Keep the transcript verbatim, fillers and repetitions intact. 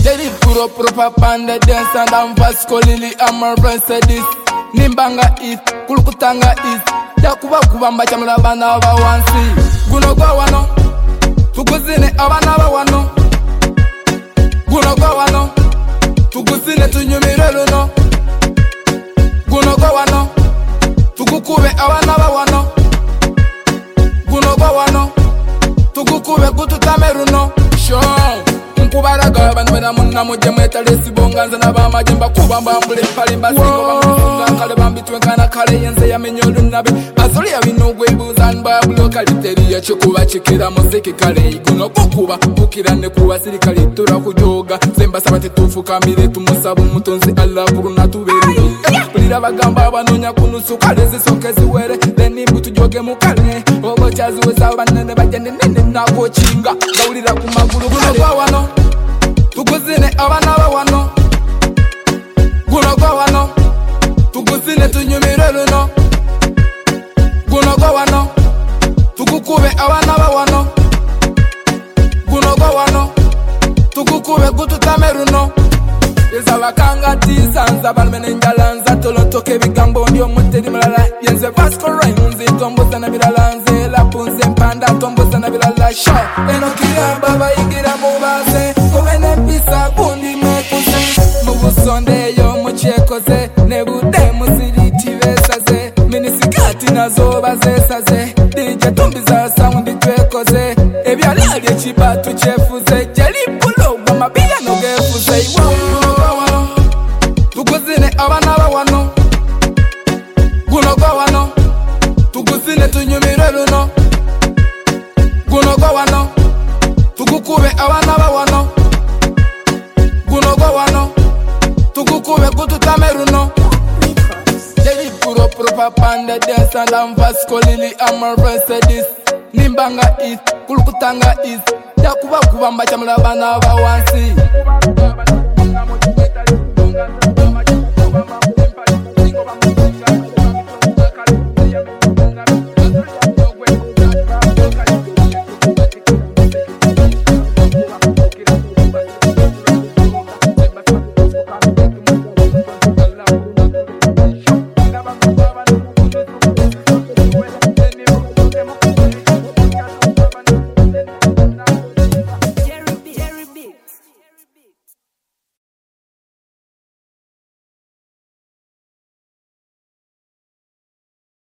Jerry puro propaganda dance and I'm Vasco Lily I'm a this Nimbanga is Kulukutanga is Yakuba kubamba chamula bana ba wansi Guno gwa wano Tuguzine abana ba wano Guno gwa wano Tuguzine tunyumirelo no Guno gwa wano Tugukube abana ba wano Guno gwa wano Tugukube gututameru no Show Nkubaraga banwera munna mujje mwetalesi bonganza nabama jemba kubamba mbule palimba singo bamusunga kale bambitwe kana kale yenze yamenyolu nabe azoli yabinogwe buzan bablo kaliteri ya chikuba chikira muziki kale guno kukuba bukirane kuwa sirikali tura kujoga zemba sabate tufu kamire tumusabu mutonzi Allah kuruna tubere kulira bagamba abanonya kunusu kale zisokezi were leni butujoge mukale obo chazi weza banene bajende nene nako chinga gawulira kumaguru guno kwa wano Tuguzine abana ba wano Guno gwa wano Tuguzine tunyumirelo no Guno gwa wano Tugukube abana ba wano Guno gwa wano Tugukube gututameru no Yeza bakanga tisanza balmene njalanza tolotoke bigambo ndio muteri malala yenze Vasco Rhymes tomboza na bilalanze la punze mpanda tomboza na bilala show eno kila baba igira mubaze komene pisa bundi mekuse mubusonde yo muchekoze nebude musiriti besaze minisikati nazo bazesaze dije tumbiza sound twekoze ebyalali chibatu chefuze jeli pulo mabia no gefuze Tuguzine abana ba wano Guno gwa wano Tuguzine tunyumirelo no Guno gwa wano Tugukube abana ba wano Guno gwa wano Tugukube gututameru no Jerry puro propaganda dance and I'm Vasco Lily I'm a this Nimbanga is Kulukutanga is Yakuba kubamba chamula bana ba wansi